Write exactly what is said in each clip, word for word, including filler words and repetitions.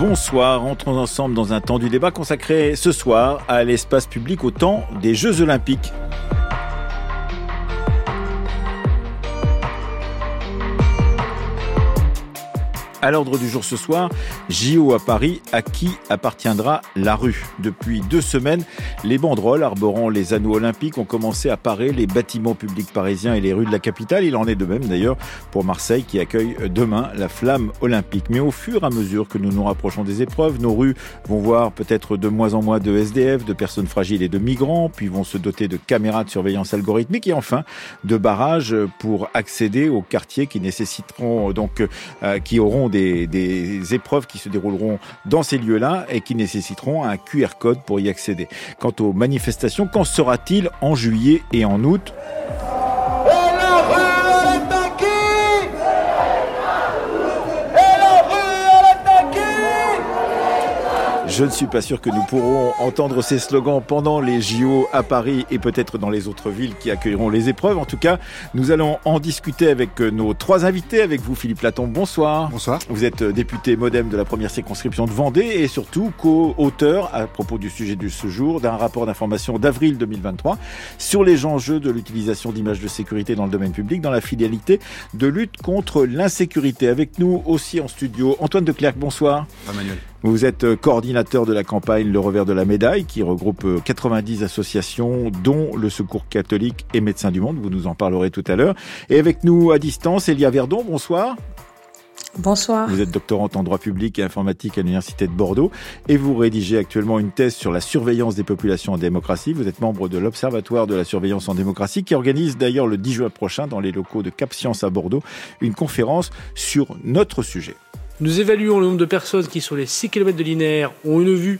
bonsoir. Entrons ensemble dans un temps du débat consacré ce soir à l'espace public au temps des Jeux Olympiques. À l'ordre du jour ce soir, J O à Paris, à qui appartiendra la rue ? Depuis deux semaines, les banderoles arborant les anneaux olympiques ont commencé à parer les bâtiments publics parisiens et les rues de la capitale. Il en est de même d'ailleurs pour Marseille qui accueille demain la flamme olympique. Mais au fur et à mesure que nous nous rapprochons des épreuves, nos rues vont voir peut-être de moins en moins de S D F, de personnes fragiles et de migrants, puis vont se doter de caméras de surveillance algorithmique et enfin de barrages pour accéder aux quartiers qui nécessiteront donc, euh, qui auront Des, des épreuves qui se dérouleront dans ces lieux-là et qui nécessiteront un Q R code pour y accéder. Quant aux manifestations, qu'en sera-t-il en juillet et en août ? Je ne suis pas sûr que nous pourrons entendre ces slogans pendant les J O à Paris et peut-être dans les autres villes qui accueilleront les épreuves. En tout cas, nous allons en discuter avec nos trois invités. Avec vous, Philippe Latombe, bonsoir. Bonsoir. Vous êtes député MoDem de la première circonscription de Vendée et surtout co-auteur, à propos du sujet de ce jour, d'un rapport d'information d'avril deux mille vingt-trois sur les enjeux de l'utilisation d'images de sécurité dans le domaine public dans la finalité de lutte contre l'insécurité. Avec nous aussi en studio, Antoine de Clercq, bonsoir. Emmanuel. Vous êtes coordinateur de la campagne Le Revers de la Médaille qui regroupe quatre-vingt-dix associations dont le Secours catholique et Médecins du Monde. Vous nous en parlerez tout à l'heure. Et avec nous à distance, Elia Verdon, bonsoir. Bonsoir. Vous êtes doctorante en droit public et informatique à l'Université de Bordeaux et vous rédigez actuellement une thèse sur la surveillance des populations en démocratie. Vous êtes membre de l'Observatoire de la surveillance en démocratie qui organise d'ailleurs le dix juin prochain dans les locaux de Cap Science à Bordeaux une conférence sur notre sujet. Nous évaluons le nombre de personnes qui, sur les six kilomètres de linéaire, ont une vue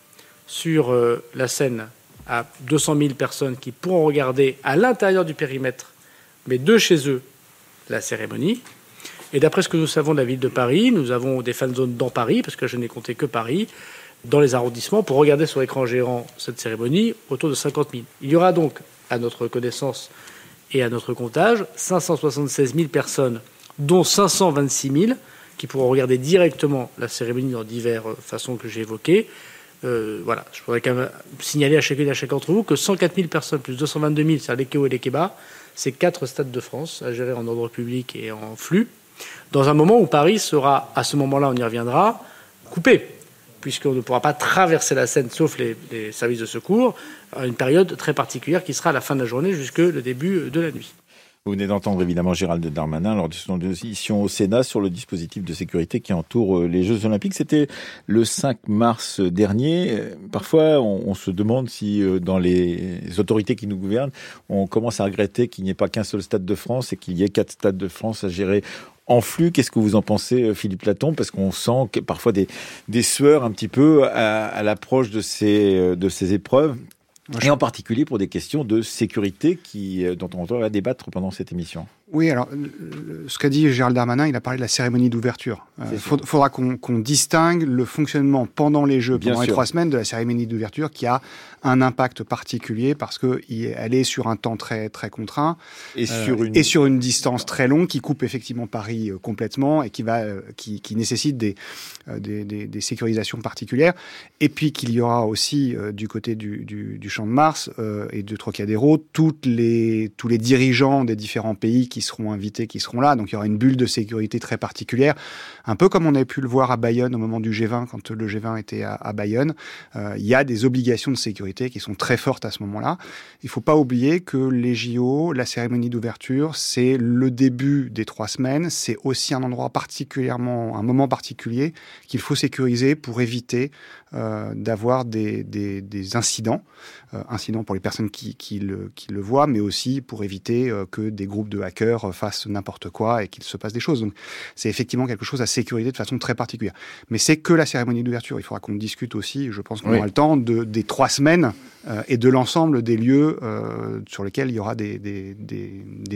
sur euh, la Seine à deux cent mille personnes qui pourront regarder à l'intérieur du périmètre, mais de chez eux, la cérémonie. Et d'après ce que nous savons de la ville de Paris, nous avons des fan zones dans Paris, parce que je n'ai compté que Paris, dans les arrondissements, pour regarder sur écran géant cette cérémonie, autour de cinquante mille. Il y aura donc, à notre connaissance et à notre comptage, cinq cent soixante-seize mille personnes, dont cinq cent vingt-six mille qui pourront regarder directement la cérémonie dans diverses façons que j'ai évoquées. Euh, voilà, je voudrais quand même signaler à chacune et à chacun d'entre vous que cent quatre mille personnes, plus deux cent vingt-deux mille, c'est-à-dire les K O et les Keba, c'est quatre stades de France à gérer en ordre public et en flux, dans un moment où Paris sera, à ce moment-là, on y reviendra, coupé, puisqu'on ne pourra pas traverser la Seine, sauf les, les services de secours, à une période très particulière qui sera à la fin de la journée jusque le début de la nuit. Vous venez d'entendre évidemment Gérald Darmanin lors de son audition au Sénat sur le dispositif de sécurité qui entoure les Jeux Olympiques. C'était le cinq mars dernier. Parfois, on, on se demande si dans les autorités qui nous gouvernent, on commence à regretter qu'il n'y ait pas qu'un seul stade de France et qu'il y ait quatre stades de France à gérer en flux. Qu'est-ce que vous en pensez, Philippe Latombe ? Parce qu'on sent que parfois des, des sueurs un petit peu à, à l'approche de ces, de ces épreuves. Et en particulier pour des questions de sécurité qui, dont on va débattre pendant cette émission. Oui, alors, ce qu'a dit Gérald Darmanin, il a parlé de la cérémonie d'ouverture. Il euh, faudra qu'on, qu'on distingue le fonctionnement pendant les Jeux, Bien pendant sûr. les trois semaines, de la cérémonie d'ouverture qui a un impact particulier parce qu'elle est sur un temps très, très contraint et, euh, sur une... et sur une distance très longue qui coupe effectivement Paris euh, complètement et qui, va, euh, qui, qui nécessite des, euh, des, des, des sécurisations particulières. Et puis qu'il y aura aussi euh, du côté du, du, du Champ de Mars euh, et de Trocadéro toutes les, tous les dirigeants des différents pays qui qui seront invités, qui seront là. Donc il y aura une bulle de sécurité très particulière, un peu comme on avait pu le voir à Bayonne au moment du G vingt, quand le G vingt était à, à Bayonne. Euh, il y a des obligations de sécurité qui sont très fortes à ce moment-là. Il ne faut pas oublier que les J O, la cérémonie d'ouverture, c'est le début des trois semaines. C'est aussi un endroit particulièrement, un moment particulier qu'il faut sécuriser pour éviter euh, d'avoir des, des, des incidents. Euh, incidents pour les personnes qui, qui, le, qui le voient, mais aussi pour éviter euh, que des groupes de hackers fassent n'importe quoi et qu'il se passe des choses. Donc c'est effectivement quelque chose à sécuriser de façon très particulière. Mais c'est que la cérémonie d'ouverture. Il faudra qu'on discute aussi, je pense qu'on oui. aura le temps, de, des trois semaines euh, et de l'ensemble des lieux euh, sur lesquels il y aura des, des, des, des jeux.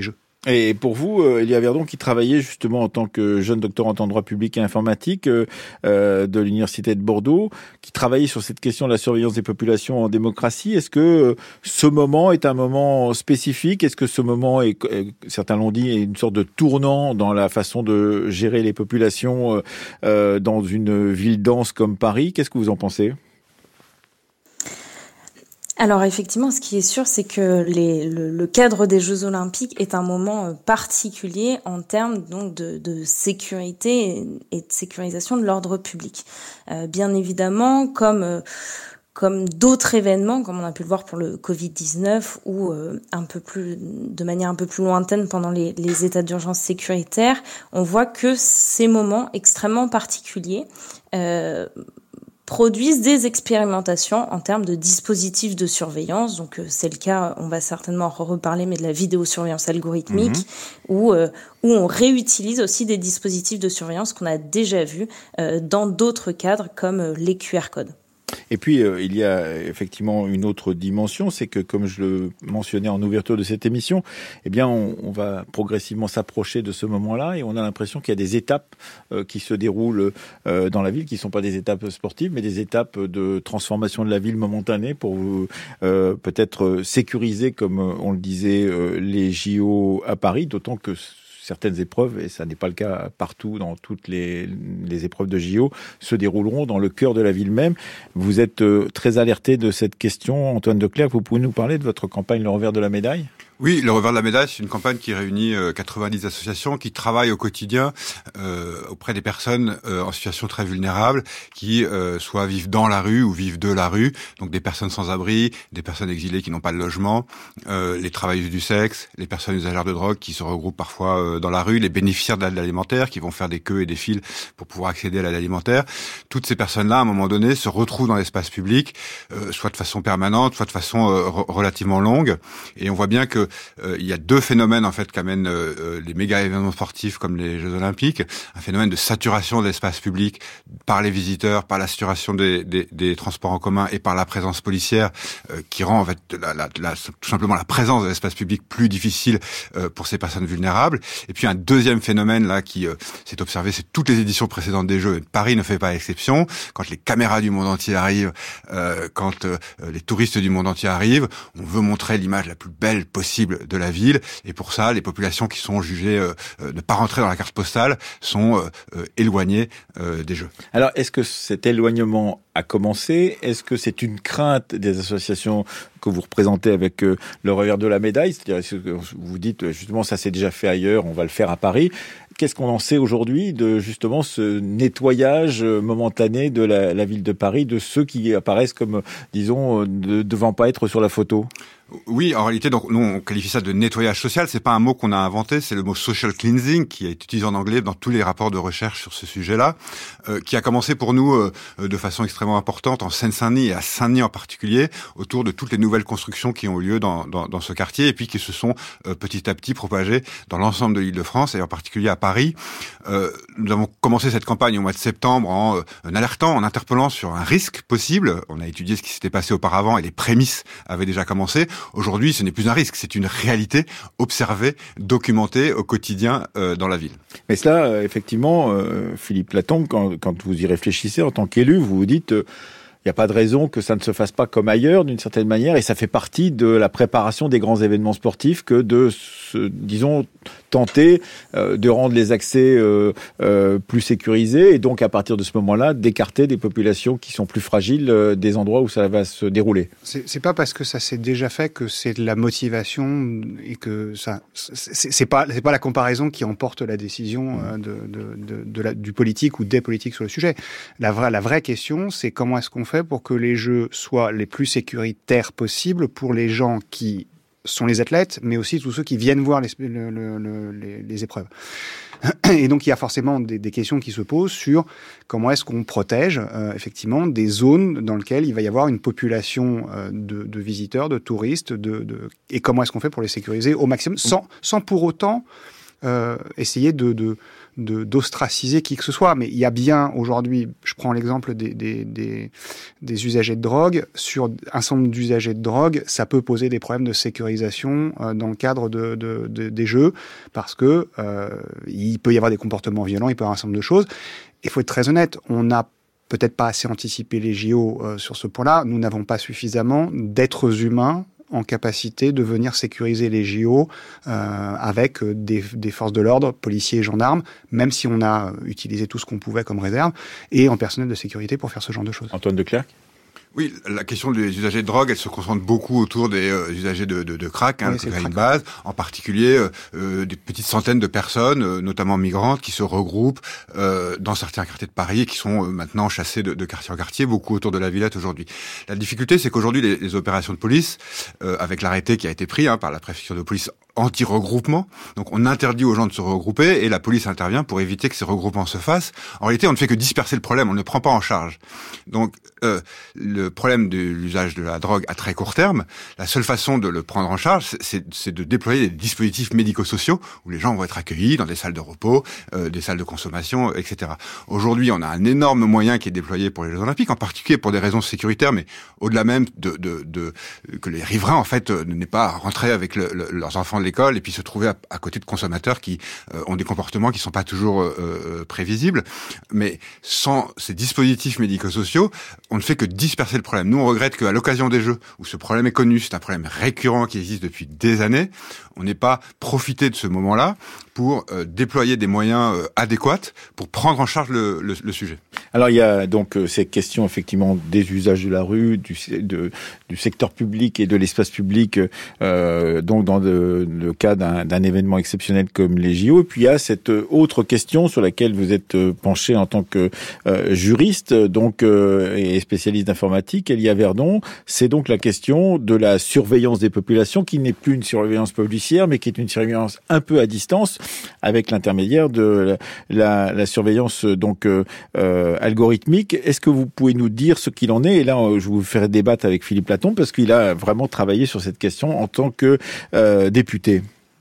Et pour vous, euh, Elia Verdon, qui travaillait justement en tant que jeune doctorante en droit public et informatique euh, euh, de l'Université de Bordeaux, qui travaillait sur cette question de la surveillance des populations en démocratie, est-ce que euh, ce moment est un moment spécifique ? Est-ce que ce moment, est, euh, certains l'ont dit, est une sorte de tournant dans la façon de gérer les populations euh, euh, dans une ville dense comme Paris ? Qu'est-ce que vous en pensez ? Alors effectivement, ce qui est sûr, c'est que les, le, le cadre des Jeux Olympiques est un moment particulier en termes donc de, de sécurité et de sécurisation de l'ordre public. Euh, bien évidemment, comme euh, comme d'autres événements, comme on a pu le voir pour le covid dix-neuf ou euh, un peu plus de manière un peu plus lointaine pendant les, les états d'urgence sécuritaire, on voit que ces moments extrêmement particuliers euh, produisent des expérimentations en termes de dispositifs de surveillance. Donc euh, c'est le cas, on va certainement en reparler, mais de la vidéosurveillance algorithmique, mmh. où euh, où on réutilise aussi des dispositifs de surveillance qu'on a déjà vus euh, dans d'autres cadres comme euh, les Q R codes. Et puis, euh, il y a effectivement une autre dimension, c'est que, comme je le mentionnais en ouverture de cette émission, eh bien, on, on va progressivement s'approcher de ce moment-là et on a l'impression qu'il y a des étapes euh, qui se déroulent euh, dans la ville, qui ne sont pas des étapes sportives, mais des étapes de transformation de la ville momentanée pour euh, peut-être sécuriser, comme on le disait, euh, les J O à Paris, d'autant que certaines épreuves, et ça n'est pas le cas partout dans toutes les, les épreuves de J O, se dérouleront dans le cœur de la ville même. Vous êtes euh, très alerté de cette question, Antoine Declercq. Vous pouvez nous parler de votre campagne Le Revers de la Médaille ? Oui, le Revers de la Médaille, c'est une campagne qui réunit euh, quatre-vingt-dix associations qui travaillent au quotidien euh, auprès des personnes euh, en situation très vulnérable, qui euh, soit vivent dans la rue ou vivent de la rue, donc des personnes sans abri, des personnes exilées qui n'ont pas de logement, euh, les travailleuses du sexe, les personnes usagères de drogue qui se regroupent parfois euh, dans la rue, les bénéficiaires de l'aide alimentaire qui vont faire des queues et des files pour pouvoir accéder à l'aide alimentaire. Toutes ces personnes-là, à un moment donné, se retrouvent dans l'espace public, euh, soit de façon permanente, soit de façon euh, re- relativement longue, et on voit bien que Euh, il y a deux phénomènes en fait qu'amènent euh, les méga événements sportifs comme les Jeux Olympiques, un phénomène de saturation de l'espace public par les visiteurs, par la saturation des, des, des transports en commun et par la présence policière euh, qui rend en fait la, la, la, tout simplement la présence de l'espace public plus difficile euh, pour ces personnes vulnérables. Et puis un deuxième phénomène là qui euh, s'est observé, c'est toutes les éditions précédentes des Jeux. Paris ne fait pas exception. Quand les caméras du monde entier arrivent, euh, quand euh, les touristes du monde entier arrivent, on veut montrer l'image la plus belle possible de la ville, et pour ça, les populations qui sont jugées euh, ne pas rentrer dans la carte postale sont euh, éloignées euh, des Jeux. Alors, est-ce que cet éloignement a commencé ? Est-ce que c'est une crainte des associations que vous représentez avec euh, le Revers de la Médaille ? C'est-à-dire, est-ce que vous dites, justement, ça s'est déjà fait ailleurs, on va le faire à Paris. Qu'est-ce qu'on en sait aujourd'hui de, justement, ce nettoyage momentané de la, la ville de Paris, de ceux qui apparaissent comme, disons, ne devant pas être sur la photo ? Oui, en réalité, donc nous on qualifie ça de nettoyage social. C'est pas un mot qu'on a inventé, c'est le mot social cleansing qui est utilisé en anglais dans tous les rapports de recherche sur ce sujet-là, euh, qui a commencé pour nous euh, de façon extrêmement importante en Seine-Saint-Denis et à Saint-Denis en particulier, autour de toutes les nouvelles constructions qui ont eu lieu dans, dans, dans ce quartier et puis qui se sont euh, petit à petit propagées dans l'ensemble de l'Île-de-France et en particulier à Paris. Euh, nous avons commencé cette campagne au mois de septembre en, euh, en alertant, en interpellant sur un risque possible. On a étudié ce qui s'était passé auparavant et les prémices avaient déjà commencé. Aujourd'hui, ce n'est plus un risque, c'est une réalité observée, documentée au quotidien euh, dans la ville. Mais cela, euh, effectivement, euh, Philippe Latombe, quand, quand vous y réfléchissez en tant qu'élu, vous vous dites... Euh, il n'y a pas de raison que ça ne se fasse pas comme ailleurs, d'une certaine manière, et ça fait partie de la préparation des grands événements sportifs que de, se, disons, tenter euh, de rendre les accès euh, euh, plus sécurisés, et donc à partir de ce moment-là, d'écarter des populations qui sont plus fragiles euh, des endroits où ça va se dérouler. C'est, c'est pas parce que ça s'est déjà fait que c'est de la motivation et que ça, c'est, c'est pas, c'est pas la comparaison qui emporte la décision euh, de, de, de, de la, du politique ou des politiques sur le sujet. La vraie, la vraie question, c'est comment est-ce qu'on fait pour que les Jeux soient les plus sécuritaires possibles pour les gens qui sont les athlètes, mais aussi tous ceux qui viennent voir les, le, le, les, les épreuves. Et donc, il y a forcément des, des questions qui se posent sur comment est-ce qu'on protège euh, effectivement des zones dans lesquelles il va y avoir une population euh, de, de visiteurs, de touristes, de, de, et comment est-ce qu'on fait pour les sécuriser au maximum, sans, sans pour autant euh, essayer de, de, de, d'ostraciser qui que ce soit. Mais il y a bien aujourd'hui, je prends l'exemple des, des, des, des usagers de drogue. Sur un certain nombre d'usagers de drogue, ça peut poser des problèmes de sécurisation euh, dans le cadre de, de, de, des jeux, parce que euh, il peut y avoir des comportements violents, il peut y avoir un certain nombre de choses. Il faut être très honnête, on n'a peut-être pas assez anticipé les J O euh, sur ce point-là. Nous n'avons pas suffisamment d'êtres humains en capacité de venir sécuriser les J O euh, avec des, des forces de l'ordre, policiers et gendarmes, même si on a utilisé tout ce qu'on pouvait comme réserve, et en personnel de sécurité pour faire ce genre de choses. Antoine de Clercq ? Oui, la question des usagers de drogue, elle se concentre beaucoup autour des euh, usagers de, de, de crack, hein, oui, c'est une base, en particulier euh, des petites centaines de personnes, euh, notamment migrantes, qui se regroupent euh, dans certains quartiers de Paris et qui sont euh, maintenant chassés de, de quartier en quartier, beaucoup autour de la Villette aujourd'hui. La difficulté, c'est qu'aujourd'hui, les, les opérations de police, euh, avec l'arrêté qui a été pris hein, par la préfecture de police anti-regroupement, donc on interdit aux gens de se regrouper et la police intervient pour éviter que ces regroupements se fassent. En réalité, on ne fait que disperser le problème, on ne le prend pas en charge. Donc, euh, le problème de l'usage de la drogue à très court terme, la seule façon de le prendre en charge, c'est, c'est de déployer des dispositifs médico-sociaux où les gens vont être accueillis dans des salles de repos, euh, des salles de consommation, et cetera. Aujourd'hui, on a un énorme moyen qui est déployé pour les Jeux Olympiques, en particulier pour des raisons sécuritaires, mais au-delà même de, de, de que les riverains, en fait, euh, n'aient pas à rentrer avec le, le, leurs enfants de l'école et puis se trouver à, à côté de consommateurs qui euh, ont des comportements qui sont pas toujours euh, prévisibles. Mais sans ces dispositifs médico-sociaux, on ne fait que disperser le problème. Nous, on regrette qu'à l'occasion des Jeux, où ce problème est connu, c'est un problème récurrent qui existe depuis des années, on n'ait pas profité de ce moment-là pour euh, déployer des moyens euh, adéquats pour prendre en charge le, le, le sujet. Alors il y a donc euh, ces questions effectivement des usages de la rue, du, de, du secteur public et de l'espace public, euh, donc dans le, le cas d'un, d'un événement exceptionnel comme les J O. Et puis il y a cette autre question sur laquelle vous êtes penché en tant que euh, juriste, donc euh, et spécialiste d'informatique, Elia Verdon. C'est donc la question de la surveillance des populations, qui n'est plus une surveillance policière, mais qui est une surveillance un peu à distance, avec l'intermédiaire de la, la, la surveillance donc euh, euh, algorithmique. Est-ce que vous pouvez nous dire ce qu'il en est ? Et là, je vous ferai débattre avec Philippe Latombe, parce qu'il a vraiment travaillé sur cette question en tant que euh, député.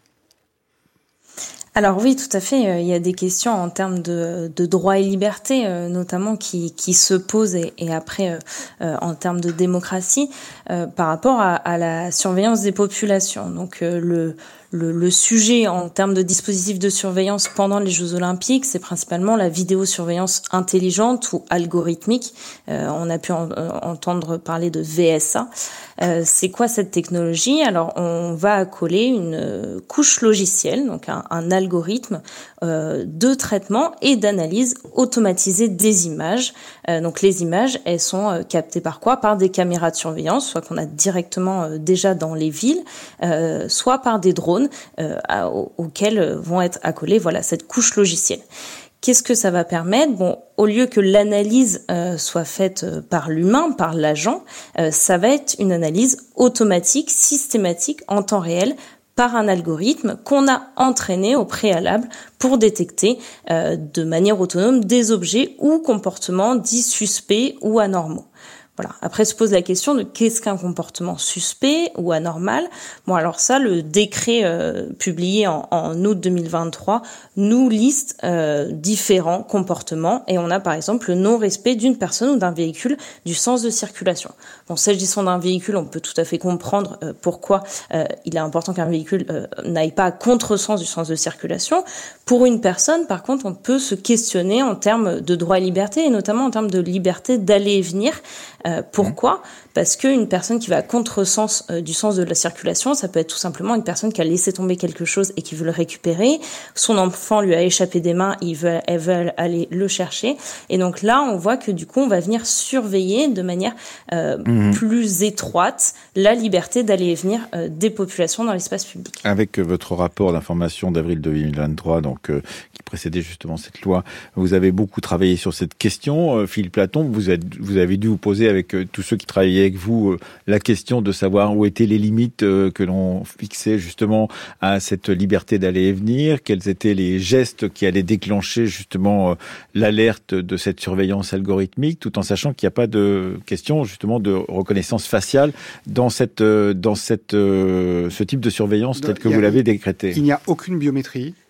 Alors oui, tout à fait. Il y a des questions en termes de, de droits et libertés, euh, notamment, qui, qui se posent, et, et après, euh, en termes de démocratie, euh, par rapport à, à la surveillance des populations. Donc euh, le Le, le sujet en termes de dispositifs de surveillance pendant les Jeux Olympiques, c'est principalement la vidéosurveillance intelligente ou algorithmique. Euh, on a pu en, euh, entendre parler de V S A. Euh, c'est quoi cette technologie ? Alors, on va accoler une couche logicielle, donc un, un algorithme euh, de traitement et d'analyse automatisée des images. Euh, donc, les images, elles sont euh, captées par quoi ? Par des caméras de surveillance, soit qu'on a directement euh, déjà dans les villes, euh, soit par des drones Euh, à, auxquels vont être accolées voilà cette couche logicielle. Qu'est-ce que ça va permettre ? Bon, au lieu que l'analyse euh, soit faite euh, par l'humain, par l'agent, euh, ça va être une analyse automatique, systématique, en temps réel, par un algorithme qu'on a entraîné au préalable pour détecter euh, de manière autonome des objets ou comportements dits suspects ou anormaux. Voilà. Après se pose la question de qu'est-ce qu'un comportement suspect ou anormal. Bon, alors ça, le décret euh, publié en, en août deux mille vingt-trois nous liste euh, différents comportements, et on a par exemple le non-respect d'une personne ou d'un véhicule du sens de circulation. Bon, s'agissant d'un véhicule, on peut tout à fait comprendre euh, pourquoi euh, il est important qu'un véhicule euh, n'aille pas à contresens du sens de circulation. Pour une personne, par contre, on peut se questionner en termes de droits et libertés, et notamment en termes de liberté d'aller et venir. Euh, pourquoi ? Parce qu'une personne qui va à contresens euh, du sens de la circulation, ça peut être tout simplement une personne qui a laissé tomber quelque chose et qui veut le récupérer. Son enfant lui a échappé des mains, il veut, elle veut aller le chercher. Et donc là, on voit que du coup, on va venir surveiller de manière euh, mmh. plus étroite la liberté d'aller et venir euh, des populations dans l'espace public. Avec euh, votre rapport d'information d'avril deux mille vingt-trois, donc euh, qui précédait justement cette loi, vous avez beaucoup travaillé sur cette question. Euh, Philippe Latombe, vous, êtes, vous avez dû vous poser avec euh, tous ceux qui travaillaient avec vous euh, la question de savoir où étaient les limites euh, que l'on fixait justement à cette liberté d'aller et venir, quels étaient les gestes qui allaient déclencher justement euh, l'alerte de cette surveillance algorithmique, tout en sachant qu'il n'y a pas de question justement de reconnaissance faciale dans cette euh, dans cette euh, ce type de surveillance telle que vous l'avez décrété. Il n'y a aucune biométrie.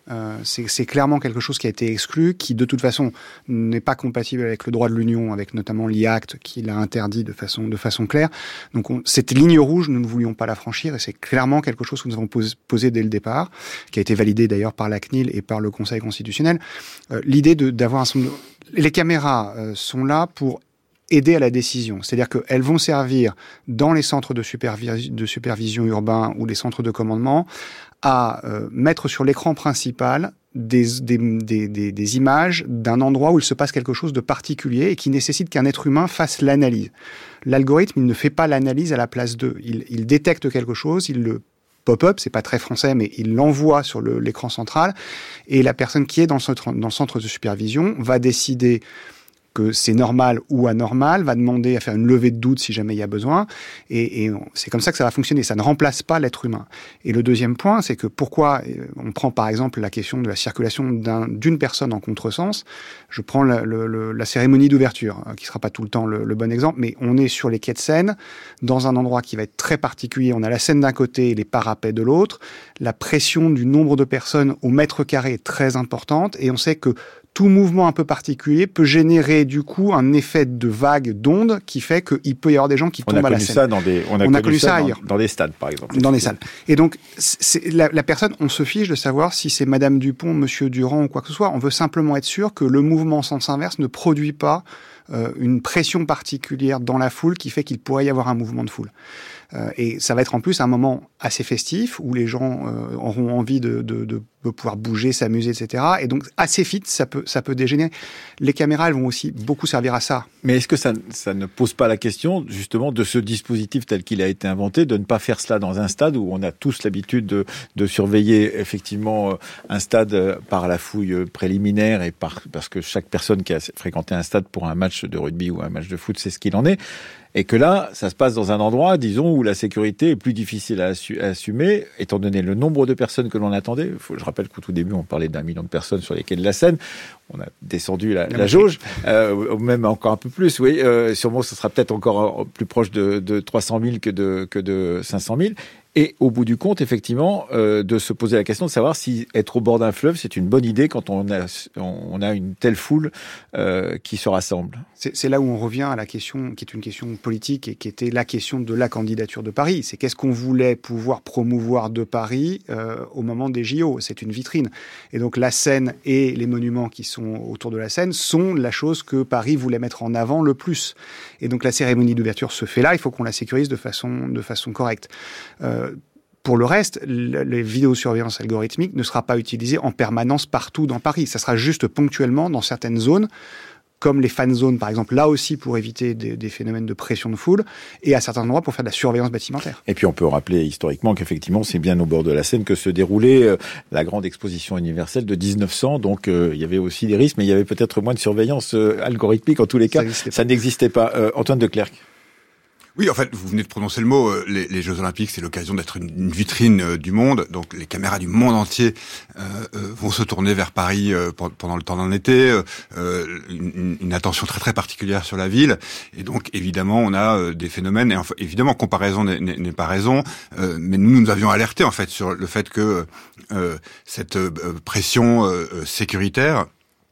Euh, c'est, c'est clairement quelque chose qui a été exclu, qui de toute façon n'est pas compatible avec le droit de l'Union, avec notamment l'I A C T qui l'a interdit de façon, de façon claire. Donc on, cette ligne rouge, nous ne voulions pas la franchir et c'est clairement quelque chose que nous avons posé, posé dès le départ, qui a été validé d'ailleurs par la C N I L et par le Conseil constitutionnel. Euh, l'idée de, d'avoir un... Les caméras euh, sont là pour aider à la décision. C'est-à-dire qu'elles vont servir dans les centres de, supervis- de supervision urbains ou les centres de commandement à euh, mettre sur l'écran principal des, des, des, des, des images d'un endroit où il se passe quelque chose de particulier et qui nécessite qu'un être humain fasse l'analyse. L'algorithme, il ne fait pas l'analyse à la place d'eux. Il, il détecte quelque chose, il le pop-up, c'est pas très français, mais il l'envoie sur le, l'écran central et la personne qui est dans le centre, dans le centre de supervision va décider que c'est normal ou anormal, va demander à faire une levée de doute si jamais il y a besoin, et, et on, c'est comme ça que ça va fonctionner, ça ne remplace pas l'être humain. Et le deuxième point, c'est que pourquoi, on prend par exemple la question de la circulation d'un, d'une personne en contresens, je prends la, le, le, la cérémonie d'ouverture, qui sera pas tout le temps le, le bon exemple, mais on est sur les quais de Seine, dans un endroit qui va être très particulier, on a la Seine d'un côté et les parapets de l'autre, la pression du nombre de personnes au mètre carré est très importante, et on sait que tout mouvement un peu particulier peut générer du coup un effet de vague d'onde qui fait qu'il peut y avoir des gens qui on tombent à la scène. Ça dans des, on a, on connu, a connu ça, ça ailleurs. Dans, dans des stades, par exemple. Dans des salles. Et donc, c'est, la, la personne, on se fiche de savoir si c'est Madame Dupont, Monsieur Durand ou quoi que ce soit. On veut simplement être sûr que le mouvement en sens inverse ne produit pas euh, une pression particulière dans la foule qui fait qu'il pourrait y avoir un mouvement de foule. Euh, et ça va être en plus un moment assez festif où les gens euh, auront envie de, de, de, de pouvoir bouger, s'amuser, et cetera. Et donc assez vite, ça peut, ça peut dégénérer. Les caméras, elles vont aussi beaucoup servir à ça. Mais est-ce que ça, ça ne pose pas la question justement de ce dispositif tel qu'il a été inventé, de ne pas faire cela dans un stade où on a tous l'habitude de, de surveiller effectivement un stade par la fouille préliminaire et par, parce que chaque personne qui a fréquenté un stade pour un match de rugby ou un match de foot sait ce qu'il en est. Et que là, ça se passe dans un endroit, disons, où la sécurité est plus difficile à, assu- à assumer, étant donné le nombre de personnes que l'on attendait. Faut, je rappelle qu'au tout début, on parlait d'un million de personnes sur les quais de la Seine. On a descendu la, la jauge, euh, même encore un peu plus, oui. Euh, sûrement, ce sera peut-être encore plus proche de, de trois cent mille que de, que de cinq cent mille. Et au bout du compte, effectivement, euh, de se poser la question de savoir si être au bord d'un fleuve, c'est une bonne idée quand on a, on a une telle foule euh, qui se rassemble. C'est, c'est là où on revient à la question, qui est une question politique et qui était la question de la candidature de Paris. C'est qu'est-ce qu'on voulait pouvoir promouvoir de Paris euh, au moment des J O. C'est une vitrine. Et donc la Seine et les monuments qui sont autour de la Seine sont la chose que Paris voulait mettre en avant le plus. Et donc la cérémonie d'ouverture se fait là. Il faut qu'on la sécurise de façon, de façon correcte. Euh, Pour le reste, les vidéosurveillance algorithmique ne sera pas utilisée en permanence partout dans Paris. Ça sera juste ponctuellement dans certaines zones, comme les fan zones, par exemple, là aussi pour éviter des, des phénomènes de pression de foule, et à certains endroits pour faire de la surveillance bâtimentaire. Et puis on peut rappeler historiquement qu'effectivement, c'est bien au bord de la Seine que se déroulait euh, la grande exposition universelle de dix-neuf cents, donc euh, il y avait aussi des risques, mais il y avait peut-être moins de surveillance euh, algorithmique. En tous les cas, ça, ça n'existait pas. Euh, Antoine de Clercq. Oui, en fait, vous venez de prononcer le mot. Les, les Jeux Olympiques, c'est l'occasion d'être une, une vitrine euh, du monde. Donc, les caméras du monde entier euh, euh, vont se tourner vers Paris euh, pendant le temps d'un été. Euh, une, une attention très très particulière sur la ville. Et donc, évidemment, on a euh, des phénomènes. Et enfin, évidemment, comparaison n'est, n'est, n'est pas raison. Euh, mais nous, nous avions alerté en fait sur le fait que euh, cette euh, pression euh, sécuritaire.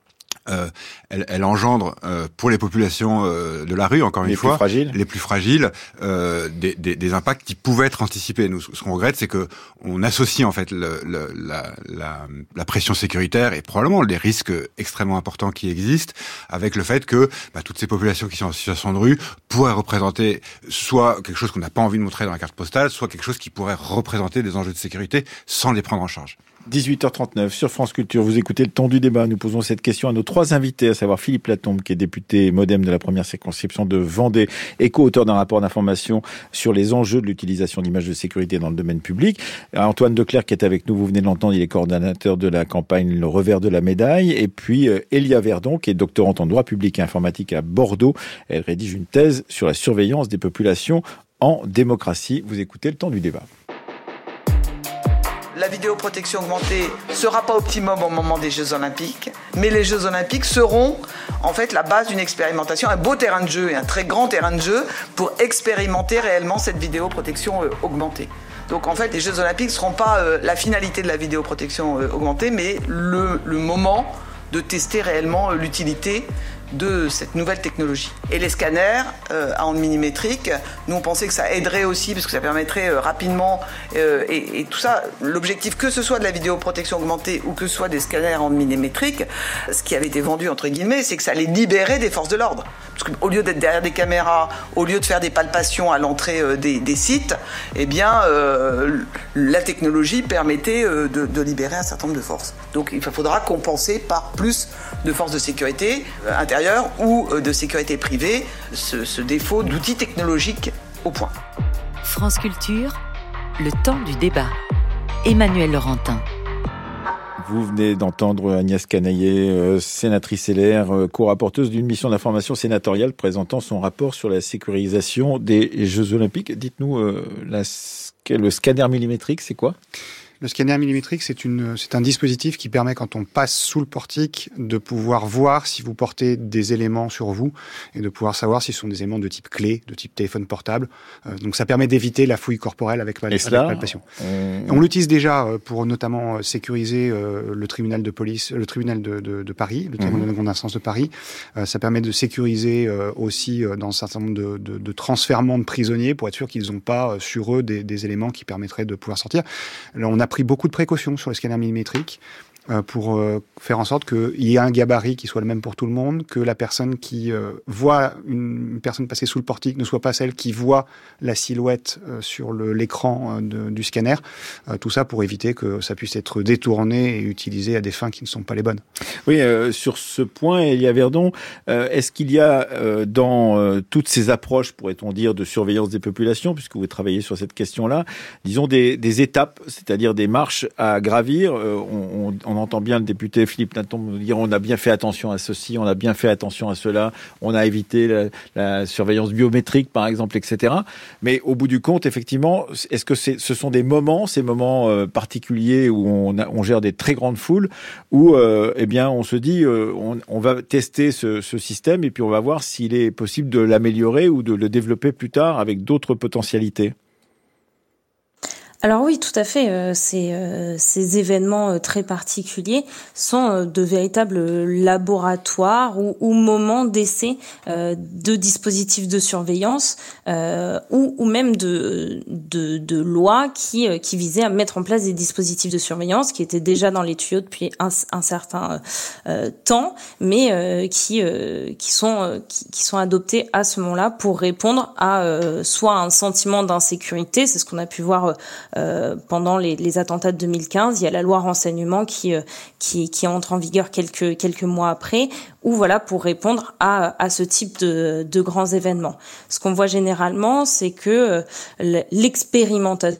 Euh, elle, elle engendre euh, pour les populations euh, de la rue, encore une les fois, plus les plus fragiles, euh, des, des, des impacts qui pouvaient être anticipés. Nous, ce qu'on regrette, c'est que on associe en fait le, le, la, la, la pression sécuritaire et probablement les risques extrêmement importants qui existent, avec le fait que bah, toutes ces populations qui sont en situation de rue pourraient représenter soit quelque chose qu'on n'a pas envie de montrer dans la carte postale, soit quelque chose qui pourrait représenter des enjeux de sécurité sans les prendre en charge. dix-huit heures trente-neuf sur France Culture, vous écoutez le temps du débat. Nous posons cette question à nos trois invités, à savoir Philippe Latombe, qui est député MoDem de la première circonscription de Vendée et co-auteur d'un rapport d'information sur les enjeux de l'utilisation d'images de sécurité dans le domaine public. Antoine de Clercq qui est avec nous, vous venez de l'entendre, il est coordonnateur de la campagne Le Revers de la Médaille. Et puis Elia Verdon, qui est doctorante en droit public et informatique à Bordeaux. Elle rédige une thèse sur la surveillance des populations en démocratie. Vous écoutez le temps du débat. la vidéoprotection augmentée ne sera pas optimum au moment des Jeux Olympiques, mais les Jeux Olympiques seront en fait la base d'une expérimentation, un beau terrain de jeu et un très grand terrain de jeu pour expérimenter réellement cette vidéoprotection euh, augmentée. Donc en fait, les Jeux Olympiques ne seront pas euh, la finalité de la vidéoprotection euh, augmentée, mais le, le moment de tester réellement euh, l'utilité de cette nouvelle technologie. Et les scanners euh, à ondes millimétriques, nous on pensait que ça aiderait aussi parce que ça permettrait euh, rapidement euh, et, et tout ça, l'objectif que ce soit de la vidéoprotection augmentée ou que ce soit des scanners à ondes millimétriques, ce qui avait été vendu entre guillemets, c'est que ça allait libérer des forces de l'ordre. Parce qu'au lieu d'être derrière des caméras, au lieu de faire des palpations à l'entrée euh, des, des sites, eh bien euh, la technologie permettait euh, de, de libérer un certain nombre de forces. Donc il faudra compenser par plus de forces de sécurité euh, intérieures ou de sécurité privée, ce, ce défaut d'outils technologiques au point. France Culture, le temps du débat. Emmanuel Laurentin. Vous venez d'entendre Agnès Canaillet, euh, sénatrice L R, euh, co-rapporteuse d'une mission d'information sénatoriale présentant son rapport sur la sécurisation des Jeux Olympiques. Dites-nous, euh, la, le scanner millimétrique, c'est quoi ? Le scanner millimétrique, c'est, une, c'est un dispositif qui permet, quand on passe sous le portique, de pouvoir voir si vous portez des éléments sur vous et de pouvoir savoir si ce sont des éléments de type clé, de type téléphone portable. Euh, donc ça permet d'éviter la fouille corporelle avec, avec cela, palpation. On... on l'utilise déjà pour notamment sécuriser euh, le tribunal de police, le tribunal de, de, de Paris, le tribunal mmh. de grande instance de Paris. Euh, ça permet de sécuriser euh, aussi euh, dans un certain nombre de, de, de transfèrements de prisonniers pour être sûr qu'ils n'ont pas euh, sur eux des, des éléments qui permettraient de pouvoir sortir. Là, on a pris beaucoup de précautions sur les scanners millimétriques euh, pour euh, faire en sorte qu'il y ait un gabarit qui soit le même pour tout le monde, que la personne qui euh, voit une, une personne passer sous le portique ne soit pas celle qui voit la silhouette euh, sur le, l'écran euh, de, du scanner. Euh, tout ça pour éviter que ça puisse être détourné et utilisé à des fins qui ne sont pas les bonnes. Oui, euh, sur ce point, Elia Verdon, euh, est-ce qu'il y a euh, dans euh, toutes ces approches, pourrait-on dire, de surveillance des populations, puisque vous travaillez sur cette question-là, disons des, des étapes, c'est-à-dire des marches à gravir. euh, on, on, on entend bien le député Philippe Laton nous dire on a bien fait attention à ceci, on a bien fait attention à cela, on a évité la, la surveillance biométrique, par exemple, et cetera. Mais au bout du compte, effectivement, est-ce que c'est, ce sont des moments, ces moments euh, particuliers où on, a, on gère des très grandes foules, où euh, eh bien on se dit euh, on, on va tester ce, ce système et puis on va voir s'il est possible de l'améliorer ou de le développer plus tard avec d'autres potentialités? Alors oui, tout à fait. Euh, ces, euh, ces événements euh, très particuliers sont euh, de véritables laboratoires ou, ou moments d'essai euh, de dispositifs de surveillance euh, ou, ou même de, de, de lois qui, euh, qui visaient à mettre en place des dispositifs de surveillance qui étaient déjà dans les tuyaux depuis un, un certain euh, temps, mais euh, qui, euh, qui, sont, euh, qui, qui sont adoptés à ce moment-là pour répondre à euh, soit un sentiment d'insécurité, c'est ce qu'on a pu voir Euh, pendant les, les attentats de deux mille quinze, il y a la loi renseignement qui euh, qui, qui entre en vigueur quelques quelques mois après, ou voilà pour répondre à à ce type de de grands événements. Ce qu'on voit généralement, c'est que euh, l'expérimentation.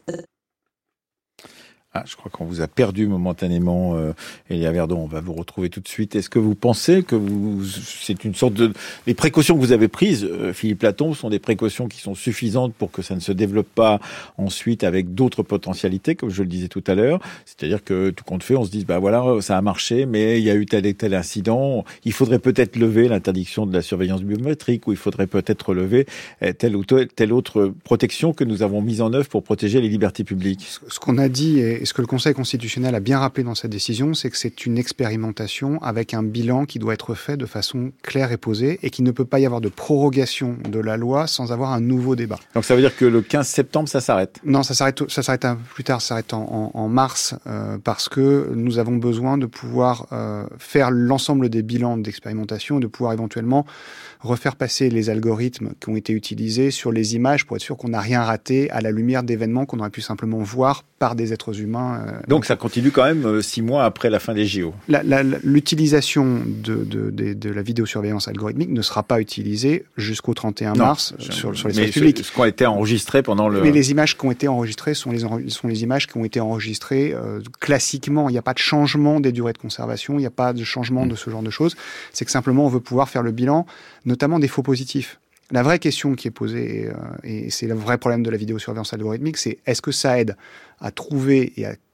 Ah, je crois qu'on vous a perdu momentanément, euh, Elia Verdon. On va vous retrouver tout de suite. Est-ce que vous pensez que vous, c'est une sorte de, les précautions que vous avez prises, euh, Philippe Laton, sont des précautions qui sont suffisantes pour que ça ne se développe pas ensuite avec d'autres potentialités, comme je le disais tout à l'heure. C'est-à-dire que tout compte fait, on se dit, bah voilà, ça a marché, mais il y a eu tel et tel incident. Il faudrait peut-être lever l'interdiction de la surveillance biométrique, ou il faudrait peut-être lever telle ou telle autre protection que nous avons mise en œuvre pour protéger les libertés publiques. Ce qu'on a dit est Et ce que le Conseil constitutionnel a bien rappelé dans sa décision, c'est que c'est une expérimentation avec un bilan qui doit être fait de façon claire et posée et qu'il ne peut pas y avoir de prorogation de la loi sans avoir un nouveau débat. Donc ça veut dire que le quinze septembre, ça s'arrête? Non, ça s'arrête, ça s'arrête un, plus tard, ça s'arrête en, en, en mars euh, parce que nous avons besoin de pouvoir euh, faire l'ensemble des bilans d'expérimentation et de pouvoir éventuellement refaire passer les algorithmes qui ont été utilisés sur les images pour être sûr qu'on n'a rien raté à la lumière d'événements qu'on aurait pu simplement voir par des êtres humains. Euh, Donc ça continue quand même euh, six mois après la fin des J O. La, la, l'utilisation de, de, de, de la vidéosurveillance algorithmique ne sera pas utilisée jusqu'au trente et un mars non, sur, sur l'espace public. Ce, ce qui a été enregistré pendant le... Mais les images qui ont été enregistrées sont les, sont les images qui ont été enregistrées euh, classiquement. Il n'y a pas de changement des durées de conservation, il n'y a pas de changement mmh. de ce genre de choses. C'est que simplement on veut pouvoir faire le bilan, notamment des faux positifs. La vraie question qui est posée, euh, et c'est le vrai problème de la vidéosurveillance algorithmique, c'est est-ce que ça aide à trouver et à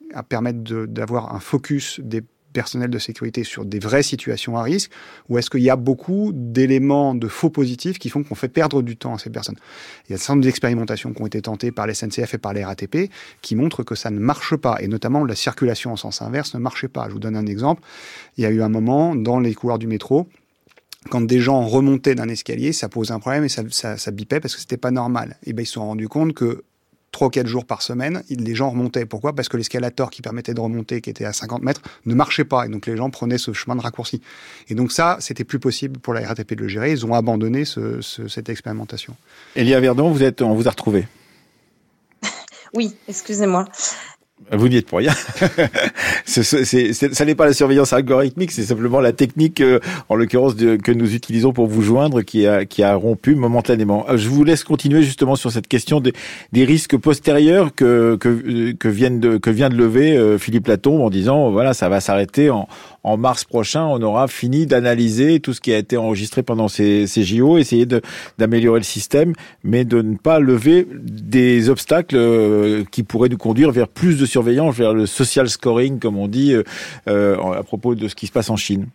à permettre de, d'avoir un focus des personnel de sécurité sur des vraies situations à risque, ou est-ce qu'il y a beaucoup d'éléments de faux positifs qui font qu'on fait perdre du temps à ces personnes? Il y a un certain nombre d'expérimentations qui ont été tentées par la S N C F et par la R A T P qui montrent que ça ne marche pas, et notamment la circulation en sens inverse ne marchait pas. Je vous donne un exemple. Il y a eu un moment dans les couloirs du métro, quand des gens remontaient d'un escalier, ça posait un problème et ça, ça, ça bipait parce que c'était pas normal. Et ben ils se sont rendus compte que trois ou quatre jours par semaine, les gens remontaient. Pourquoi ? Parce que l'escalator qui permettait de remonter, qui était à cinquante mètres, ne marchait pas. Et donc, les gens prenaient ce chemin de raccourci. Et donc ça, c'était plus possible pour la R A T P de le gérer. Ils ont abandonné ce, ce, cette expérimentation. Elia Verdon, vous êtes, on vous a retrouvé. Oui, excusez-moi. Vous n'y êtes pour rien. c'est, c'est, c'est, ça n'est pas la surveillance algorithmique, c'est simplement la technique, euh, en l'occurrence, de, que nous utilisons pour vous joindre, qui a, qui a rompu momentanément. Je vous laisse continuer justement sur cette question des, des risques postérieurs que, que, que, viennent de, que vient de lever euh, Philippe Latombe en disant, voilà, ça va s'arrêter en, en mars prochain, on aura fini d'analyser tout ce qui a été enregistré pendant ces, ces J O, essayer de, d'améliorer le système, mais de ne pas lever des obstacles euh, qui pourraient nous conduire vers plus de surveillance, vers le social scoring, comme on dit, euh, à propos de ce qui se passe en Chine.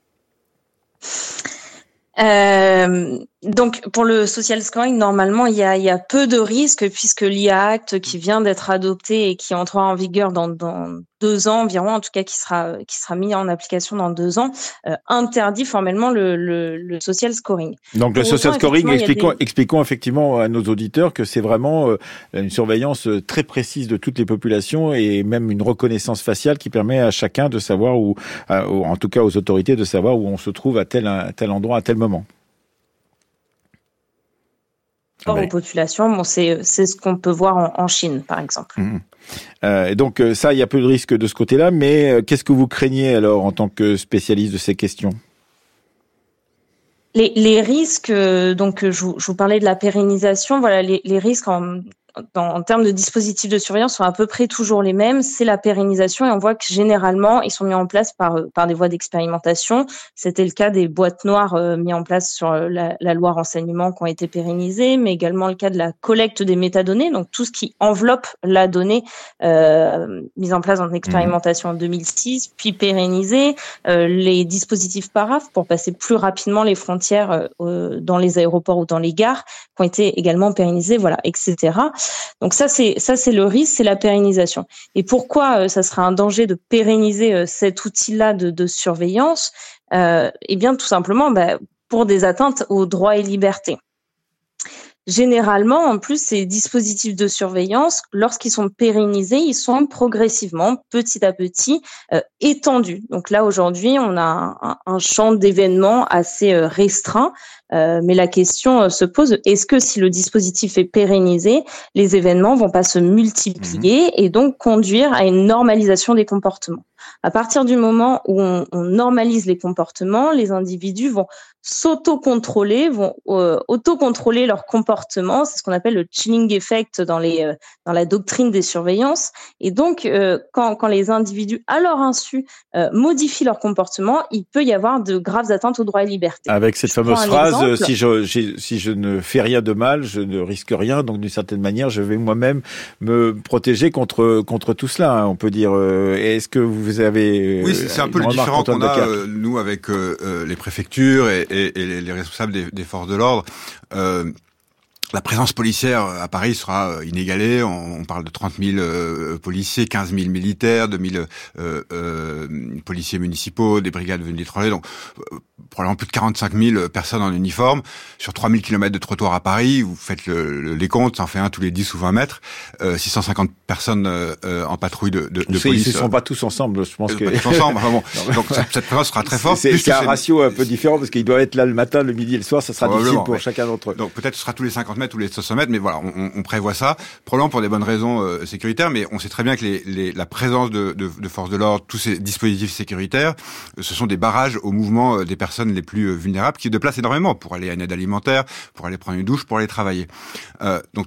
Euh, donc, pour le social scoring, normalement, il y a, il y a peu de risques puisque l'I A Act qui vient d'être adopté et qui entrera en vigueur dans, dans deux ans environ, en tout cas qui sera qui sera mis en application dans deux ans, euh, interdit formellement le, le, le social scoring. Donc, pour le social autant, scoring, expliquons, des... expliquons effectivement à nos auditeurs que c'est vraiment euh, une surveillance très précise de toutes les populations et même une reconnaissance faciale qui permet à chacun de savoir où, à, en tout cas aux autorités, de savoir où on se trouve à tel, à tel endroit, à tel moment. Rapport aux populations, bon, c'est c'est ce qu'on peut voir en, en Chine, par exemple. Mmh. Euh, et donc ça, il y a peu de risques de ce côté-là, mais euh, qu'est-ce que vous craignez alors en tant que spécialiste de ces questions ? Les, les risques, euh, donc je vous, je vous parlais de la pérennisation. Voilà, les, les risques en Dans, en termes de dispositifs de surveillance sont à peu près toujours les mêmes, c'est la pérennisation et on voit que généralement ils sont mis en place par par des voies d'expérimentation. C'était le cas des boîtes noires euh, mis en place sur la, la loi renseignement qui ont été pérennisées, mais également le cas de la collecte des métadonnées, donc tout ce qui enveloppe la donnée euh, mise en place dans une expérimentation en deux mille six, puis pérennisée, euh, les dispositifs paraphes pour passer plus rapidement les frontières euh, dans les aéroports ou dans les gares qui ont été également pérennisés, voilà, et cetera. Donc ça c'est ça c'est le risque, c'est la pérennisation. Et pourquoi euh, ça sera un danger de pérenniser euh, cet outil-là de, de surveillance ? euh, Eh bien tout simplement bah, pour des atteintes aux droits et libertés. Généralement, en plus, ces dispositifs de surveillance, lorsqu'ils sont pérennisés, ils sont progressivement, petit à petit, euh, étendus. Donc là, aujourd'hui, on a un, un champ d'événements assez euh, restreint, euh, mais la question euh, se pose, est-ce que si le dispositif est pérennisé, les événements vont pas se multiplier et donc conduire à une normalisation des comportements ? À partir du moment où on, on normalise les comportements, les individus vont s'auto-contrôler, vont euh, auto-contrôler leur comportement. C'est ce qu'on appelle le chilling effect dans les euh, dans la doctrine des surveillances. Et donc, euh, quand quand les individus, à leur insu, euh, modifient leur comportement, il peut y avoir de graves atteintes aux droits et libertés. Avec cette je fameuse phrase, si je j'ai, si je ne fais rien de mal, je ne risque rien. Donc, d'une certaine manière, je vais moi-même me protéger contre contre tout cela. Hein, on peut dire. Euh, est-ce que vous avez Oui, c'est, c'est un peu le différent qu'on a euh, nous avec euh, les préfectures et, et, et les responsables des, des forces de l'ordre. Euh, La présence policière à Paris sera inégalée. On parle de trente mille euh, policiers, quinze mille militaires, deux mille euh, euh, policiers municipaux, des brigades venues d'étrangers. Donc, euh, probablement plus de quarante-cinq mille personnes en uniforme. Sur trois mille kilomètres de trottoir à Paris, vous faites le, le, les comptes, ça en fait un tous les dix ou vingt mètres. Euh, six cent cinquante personnes euh, en patrouille de, de, de sais, police. Ils ne sont pas tous ensemble, je pense euh, que... Pas tous ensemble. Enfin bon. Donc, cette présence sera très forte. C'est, c'est, c'est un ratio un peu différent parce qu'il doit être là le matin, le midi et le soir. Ça sera difficile pour ouais. chacun d'entre eux. Donc, peut-être ce sera tous les cinquante mètres ou les soixante mètres, mais voilà, on, on prévoit ça, probablement pour des bonnes raisons euh, sécuritaires, mais on sait très bien que les, les, la présence de, de, de forces de l'ordre, tous ces dispositifs sécuritaires, euh, ce sont des barrages au mouvement euh, des personnes les plus euh, vulnérables qui se déplacent énormément pour aller à une aide alimentaire, pour aller prendre une douche, pour aller travailler. Euh, donc tout ça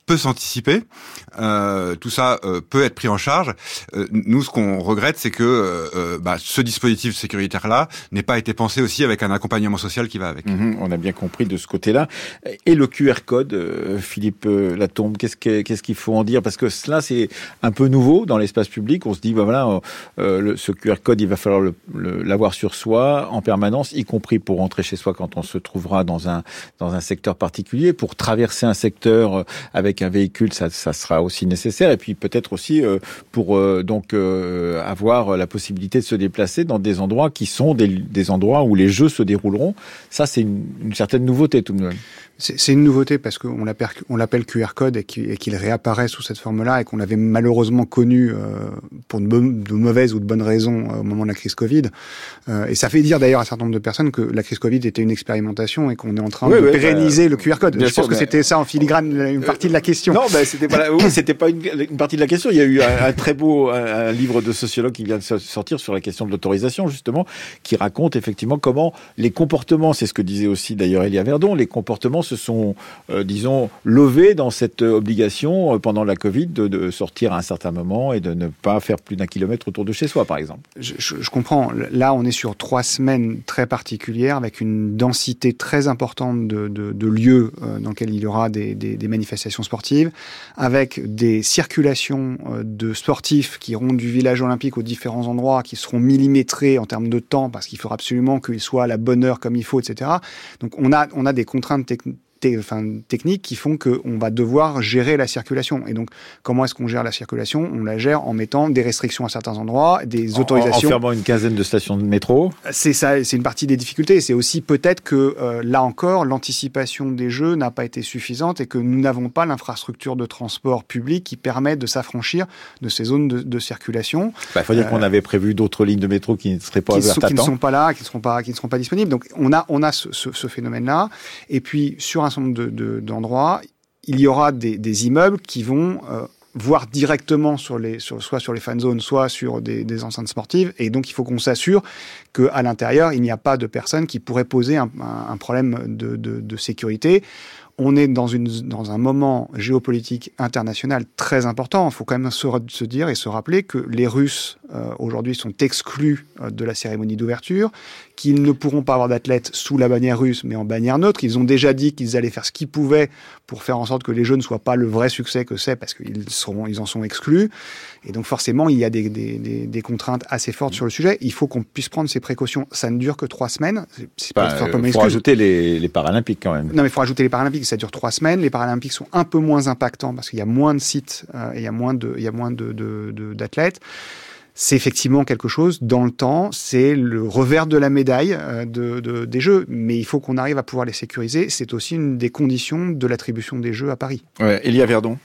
peut s'anticiper. Euh, tout ça euh, peut être pris en charge. Euh, nous, ce qu'on regrette, c'est que euh, bah, ce dispositif sécuritaire-là n'ait pas été pensé aussi avec un accompagnement social qui va avec. Mmh, on a bien compris de ce côté-là. Et le Q R code, euh, Philippe euh, Latombe, qu'est-ce, que, qu'est-ce qu'il faut en dire? Parce que cela, c'est un peu nouveau dans l'espace public. On se dit, bah voilà, euh, le, ce Q R code, il va falloir le, le, l'avoir sur soi en permanence, y compris pour rentrer chez soi quand on se trouvera dans un dans un secteur particulier. Pour traverser un secteur avec un véhicule, ça, ça sera aussi nécessaire. Et puis peut-être aussi euh, pour euh, donc euh, avoir la possibilité de se déplacer dans des endroits qui sont des, des endroits où les jeux se dérouleront. Ça, c'est une, une certaine nouveauté tout de même. C'est, c'est une nouveauté parce qu'on l'appelle, on l'appelle Q R code et qu'il, et qu'il réapparaît sous cette forme-là et qu'on l'avait malheureusement connu euh, pour de, de mauvaises ou de bonnes raisons euh, au moment de la crise Covid. Euh, et ça fait dire d'ailleurs à un certain nombre de personnes que la crise Covid était une expérimentation et qu'on est en train oui, de oui, pérenniser bah, le Q R code. Je sûr, pense que c'était ça en filigrane une partie de la question. Non, ben c'était pas. La, oui, c'était pas une, une partie de la question. Il y a eu un, un très beau un, un livre de sociologue qui vient de sortir sur la question de l'autorisation justement, qui raconte effectivement comment les comportements, c'est ce que disait aussi d'ailleurs Elia Verdon, les comportements se sont, euh, disons, levés dans cette obligation euh, pendant la Covid de, de sortir à un certain moment et de ne pas faire plus d'un kilomètre autour de chez soi, par exemple. Je, je, je comprends. Là, on est sur trois semaines très particulières avec une densité très importante de, de, de lieux euh, dans lesquels il y aura des, des, des manifestations sportives, avec des circulations euh, de sportifs qui iront du village olympique aux différents endroits, qui seront millimétrés en termes de temps parce qu'il faudra absolument qu'ils soient à la bonne heure comme il faut, et cetera. Donc, on a, on a des contraintes techniques. Enfin, techniques qui font qu'on va devoir gérer la circulation. Et donc, comment est-ce qu'on gère la circulation? On la gère en mettant des restrictions à certains endroits, des autorisations. En fermant une quinzaine de stations de métro. C'est ça, c'est une partie des difficultés. C'est aussi peut-être que, euh, là encore, l'anticipation des jeux n'a pas été suffisante et que nous n'avons pas l'infrastructure de transport public qui permet de s'affranchir de ces zones de, de circulation. Il bah, faut dire euh, qu'on avait prévu d'autres lignes de métro qui ne seraient pas ouvertes à temps. Qui ne sont pas là, qui ne seront pas, qui ne seront pas disponibles. Donc, on a, on a ce, ce, ce phénomène-là. Et puis, sur un certain nombre de, de, d'endroits, il y aura des, des immeubles qui vont euh, voir directement sur les, sur, soit sur les fan zones, soit sur des, des enceintes sportives. Et donc, il faut qu'on s'assure qu'à l'intérieur, il n'y a pas de personnes qui pourraient poser un, un, un problème de, de, de sécurité. On est dans, une, dans un moment géopolitique international très important. Il faut quand même se, se dire et se rappeler que les Russes, euh, aujourd'hui, sont exclus euh, de la cérémonie d'ouverture, qu'ils ne pourront pas avoir d'athlètes sous la bannière russe, mais en bannière neutre. Ils ont déjà dit qu'ils allaient faire ce qu'ils pouvaient pour faire en sorte que les Jeux ne soient pas le vrai succès que c'est, parce qu'ils seront, ils en sont exclus. Et donc, forcément, il y a des, des, des, des contraintes assez fortes sur le sujet. Il faut qu'on puisse prendre ces précautions. Ça ne dure que trois semaines. C'est pas bah, il faut rajouter les, les Paralympiques quand même. Non, mais il faut rajouter les Paralympiques. Ça dure trois semaines. Les Paralympiques sont un peu moins impactants parce qu'il y a moins de sites euh, et il y a moins de, il y a moins de, de, de, d'athlètes. C'est effectivement quelque chose, dans le temps, c'est le revers de la médaille euh, de, de, des Jeux. Mais il faut qu'on arrive à pouvoir les sécuriser. C'est aussi une des conditions de l'attribution des Jeux à Paris. Ouais, Elia Verdon.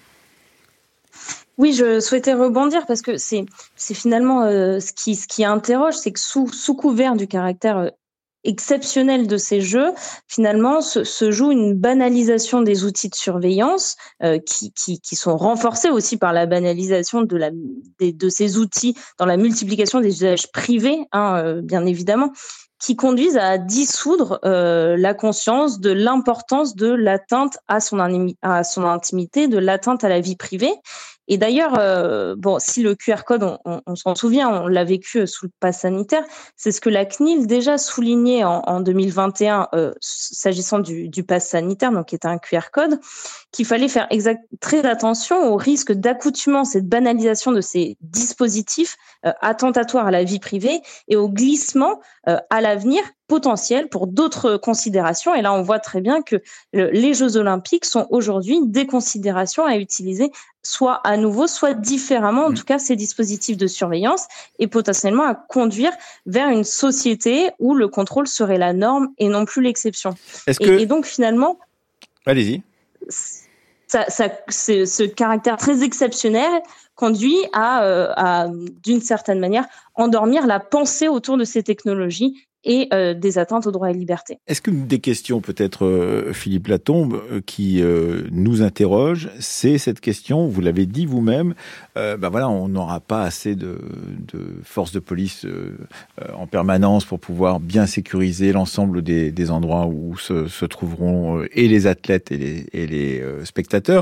Oui, je souhaitais rebondir parce que c'est, c'est finalement euh, ce, qui, ce qui interroge, c'est que sous, sous couvert du caractère euh, exceptionnel de ces jeux, finalement, se, se joue une banalisation des outils de surveillance euh, qui, qui, qui sont renforcés aussi par la banalisation de, la, des, de ces outils dans la multiplication des usages privés, hein, euh, bien évidemment, qui conduisent à dissoudre euh, la conscience de l'importance de l'atteinte à son, animi- à son intimité, de l'atteinte à la vie privée. Et d'ailleurs, euh, bon, si le Q R code, on, on, on s'en souvient, on l'a vécu sous le pass sanitaire, c'est ce que la C N I L déjà soulignait en, en deux mille vingt et un, euh, s'agissant du, du pass sanitaire, donc qui était un Q R code, qu'il fallait faire exact, très attention au risque d'accoutumance et de banalisation de ces dispositifs euh, attentatoires à la vie privée et au glissement euh, à l'avenir potentiel pour d'autres considérations. Et là, on voit très bien que le, les Jeux Olympiques sont aujourd'hui des considérations à utiliser soit à nouveau, soit différemment, en tout cas, ces dispositifs de surveillance et potentiellement à conduire vers une société où le contrôle serait la norme et non plus l'exception. Est-ce et, que... et donc, finalement... Allez-y. Ça, ça, c'est, ce caractère très exceptionnel conduit à, euh, à, d'une certaine manière, endormir la pensée autour de ces technologies et euh, des atteintes aux droits et libertés. Est-ce qu'une des questions, peut-être, euh, Philippe Latombe, euh, qui euh, nous interroge, c'est cette question, vous l'avez dit vous-même, euh, ben voilà, on n'aura pas assez de, de forces de police euh, en permanence pour pouvoir bien sécuriser l'ensemble des, des endroits où se, se trouveront euh, et les athlètes et les, et les euh, spectateurs.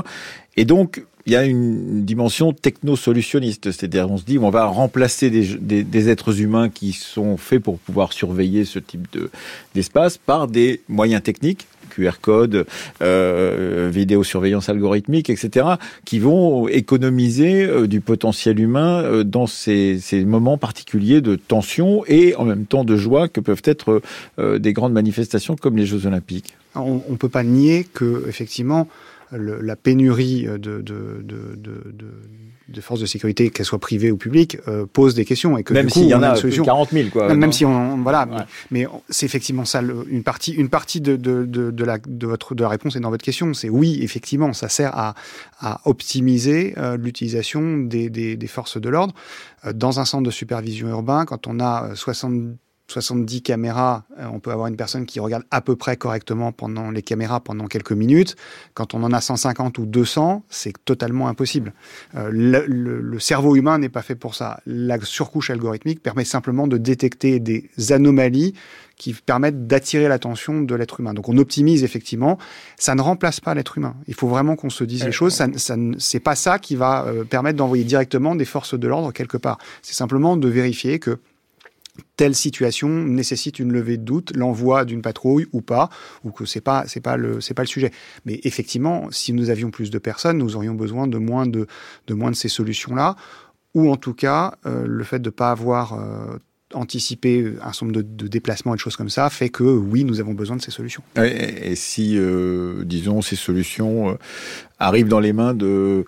Et donc, il y a une dimension techno-solutionniste, c'est-à-dire on se dit on va remplacer des, des, des êtres humains qui sont faits pour pouvoir surveiller ce type de, d'espace par des moyens techniques, Q R code, euh, vidéosurveillance algorithmique, et cetera, qui vont économiser euh, du potentiel humain euh, dans ces, ces moments particuliers de tension et en même temps de joie que peuvent être euh, des grandes manifestations comme les Jeux Olympiques. On ne peut pas nier que, effectivement, le, la pénurie de, de, de, de, de, de forces de sécurité, qu'elles soient privées ou publiques, euh, pose des questions. Et que, même du coup, s'il y en a a une solution. quarante mille, quoi. Même, même non si on, voilà, ouais. mais, mais c'est effectivement ça, le, une partie, une partie de, de, de, de, la, de, votre, de la réponse est dans votre question. C'est oui, effectivement, ça sert à, à optimiser euh, l'utilisation des, des, des forces de l'ordre. Euh, dans un centre de supervision urbain, quand on a soixante soixante-dix caméras, on peut avoir une personne qui regarde à peu près correctement pendant les caméras pendant quelques minutes. Quand on en a cent cinquante ou deux cents, c'est totalement impossible. Euh, le, le, le cerveau humain n'est pas fait pour ça. La surcouche algorithmique permet simplement de détecter des anomalies qui permettent d'attirer l'attention de l'être humain. Donc on optimise effectivement. Ça ne remplace pas l'être humain. Il faut vraiment qu'on se dise les choses. Ça, ça, c'est pas ça qui va euh, permettre d'envoyer directement des forces de l'ordre quelque part. C'est simplement de vérifier que telle situation nécessite une levée de doute, l'envoi d'une patrouille ou pas, ou que c'est pas c'est pas le c'est pas le sujet. Mais effectivement, si nous avions plus de personnes, nous aurions besoin de moins de de moins de ces solutions-là, ou en tout cas euh, le fait de pas avoir euh, anticipé un certain nombre de, de déplacements et de choses comme ça fait que oui, nous avons besoin de ces solutions. Et, et si euh, disons ces solutions euh, arrivent dans les mains de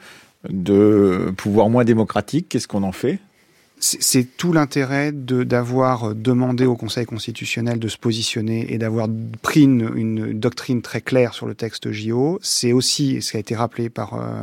de pouvoirs moins démocratiques, qu'est-ce qu'on en fait ? C'est tout l'intérêt de, d'avoir demandé au Conseil constitutionnel de se positionner et d'avoir pris une, une doctrine très claire sur le texte J O. C'est aussi ce qui a été rappelé par, euh,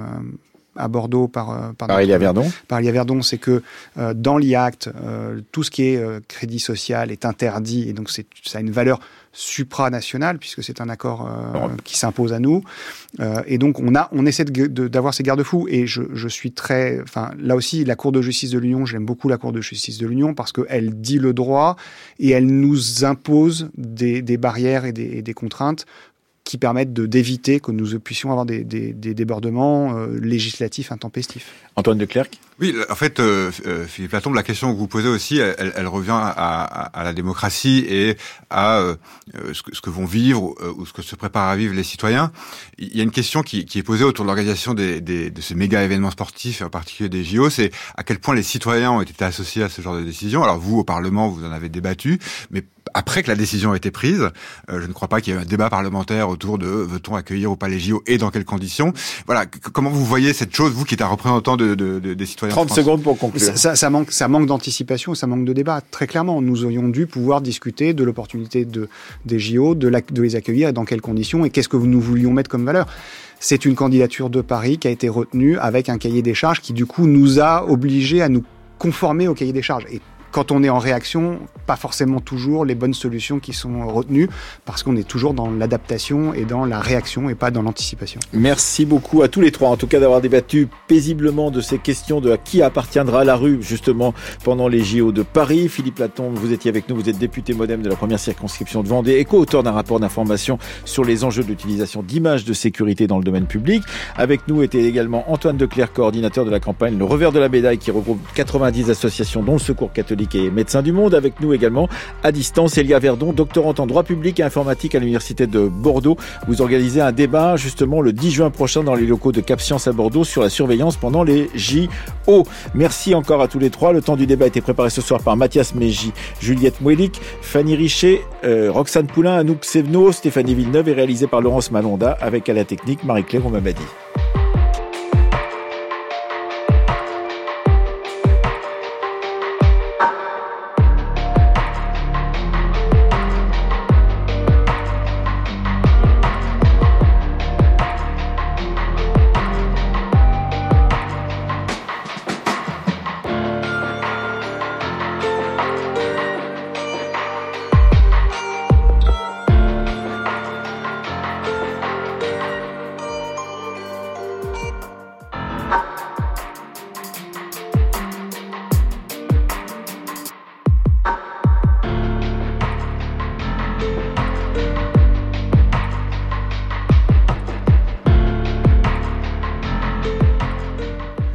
à Bordeaux par, par, par Elia Verdon. Par Elia Verdon, c'est que euh, dans l'I A C T, euh, tout ce qui est euh, crédit social est interdit et donc c'est, ça a une valeur supranationale puisque c'est un accord euh, qui s'impose à nous euh, et donc on a on essaie de, de, d'avoir ces garde-fous et je, je suis très enfin là aussi la Cour de justice de l'Union, j'aime beaucoup la Cour de justice de l'Union parce qu'elle dit le droit et elle nous impose des, des barrières et des, et des contraintes qui permettent de, d'éviter que nous puissions avoir des, des, des débordements euh, législatifs intempestifs. Antoine de Clercq. Oui, en fait, euh, Philippe Latombe, la question que vous posez aussi, elle, elle revient à, à, à la démocratie et à euh, ce, que, ce que vont vivre euh, ou ce que se préparent à vivre les citoyens. Il y a une question qui, qui est posée autour de l'organisation des, des, de ces méga événements sportifs, en particulier des J O, c'est à quel point les citoyens ont été associés à ce genre de décision. Alors vous, au Parlement, vous en avez débattu, mais après que la décision a été prise, euh, je ne crois pas qu'il y ait eu un débat parlementaire autour de veut-on accueillir ou pas les J O et dans quelles conditions. Voilà, c- comment vous voyez cette chose, vous qui êtes un représentant de, de, de, des citoyens trente secondes pour conclure. Ça, ça, ça, manque, ça manque d'anticipation, ça manque de débat. Très clairement, nous aurions dû pouvoir discuter de l'opportunité de, des J O, de, la, de les accueillir et dans quelles conditions et qu'est-ce que nous voulions mettre comme valeur. C'est une candidature de Paris qui a été retenue avec un cahier des charges qui, du coup, nous a obligés à nous conformer au cahier des charges. Et quand on est en réaction, pas forcément toujours les bonnes solutions qui sont retenues, parce qu'on est toujours dans l'adaptation et dans la réaction et pas dans l'anticipation. Merci beaucoup à tous les trois, en tout cas d'avoir débattu paisiblement de ces questions de à qui appartiendra la rue, justement, pendant les J O de Paris. Philippe Latombe, vous étiez avec nous, vous êtes député modem de la première circonscription de Vendée et co-auteur d'un rapport d'information sur les enjeux de l'utilisation d'images de sécurité dans le domaine public. Avec nous était également Antoine de Clercq, coordinateur de la campagne Le Revers de la Médaille, qui regroupe quatre-vingt-dix associations, dont le Secours catholique et Médecins du Monde. Avec nous également, à distance, Elia Verdon, doctorante en droit public et informatique à l'Université de Bordeaux. Vous organisez un débat, justement, le dix juin prochain dans les locaux de Cap Science à Bordeaux sur la surveillance pendant les J O. Merci encore à tous les trois. Le temps du débat a été préparé ce soir par Mathias Mégy, Juliette Mouelik, Fanny Richet, euh, Roxane Poulain, Anouk Sevno, Stéphanie Villeneuve et réalisé par Laurence Malonda avec à la technique Marie-Claire Oumamadi.